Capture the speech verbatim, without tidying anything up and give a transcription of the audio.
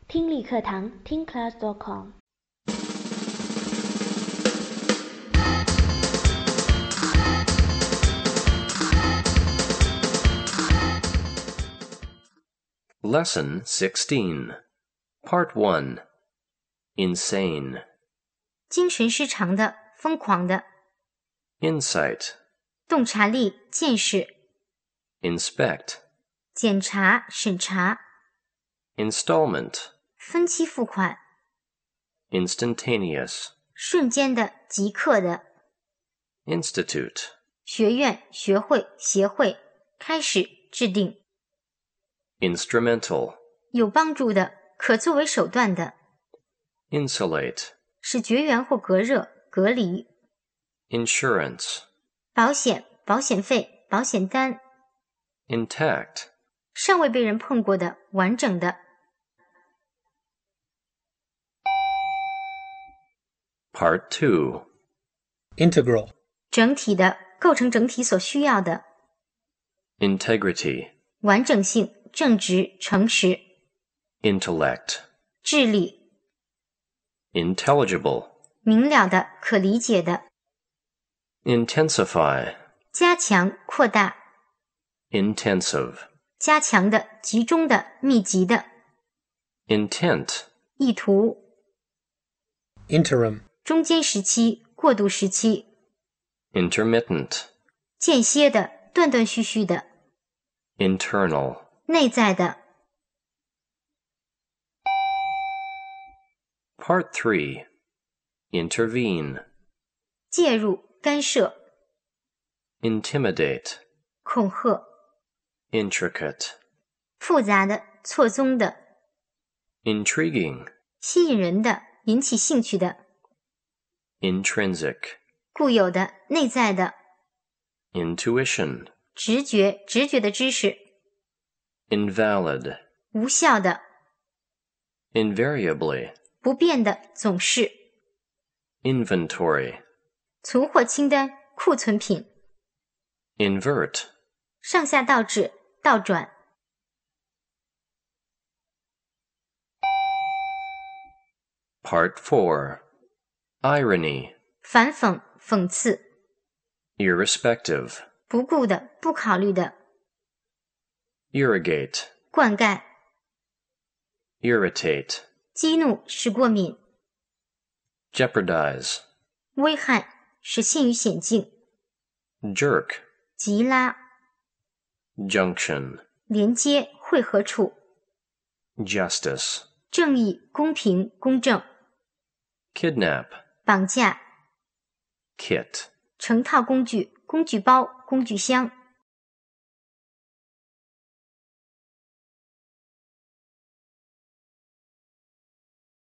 听力课堂听 class dot com。 Lesson sixteen, Part one, Insane. 精神失常的，疯狂的。 Insight, 洞察力，见识。 Inspect, 检查，审查。 Installment, 分期付款。 Instantaneous, 瞬间的，即刻的。 Institute, 学院，学会，协会。开始，制定。 Instrumental, 有帮助的，可作为手段的。 Insulate, 使绝缘或隔热，隔离。 Insurance, 保险，保险费，保险单。 Intact, 尚未被人碰过的，完整的。 Part two, Integral, 整体的，构成整体所需要的。 Integrity, 完整性，正直，诚实。 Intellect, 智力。 Intelligible, 明了的，可理解的。 Intensify, 加强，扩大。 Intensive, 加强的，集中的，密集的。 Intent, 意图。 Interim, 中间时期，过渡时期。 Intermittent, 间歇的，断断续续的。 Internal, 内在的。 Part three, Intervene, 介入，干涉。 Intimidate, 恐吓。 Intricate, 复杂的，错综的。 Intriguing, 吸引人的，引起兴趣的。 Intrinsic, 固有的，内在的。 Intuition, 直觉，直觉的知识。 Invalid, 无效的。 Invariably, 不变的，总是。 Inventory, 存货清单，库存品。 Invert, 上下倒置，倒转。 Part four, Irony, 反讽，讽刺。 Irrespective, 不顾的，不考虑的。 Irrigate, 灌溉。 Irritate, 激怒，使过敏。 Jeopardize, 危害，使陷于险境。 Jerk, 急拉。 Junction, 连接，汇合处。 Justice, 正义，公平，公正。 Kidnap, 绑架。 Kit, 成套工具，工具包，工具箱。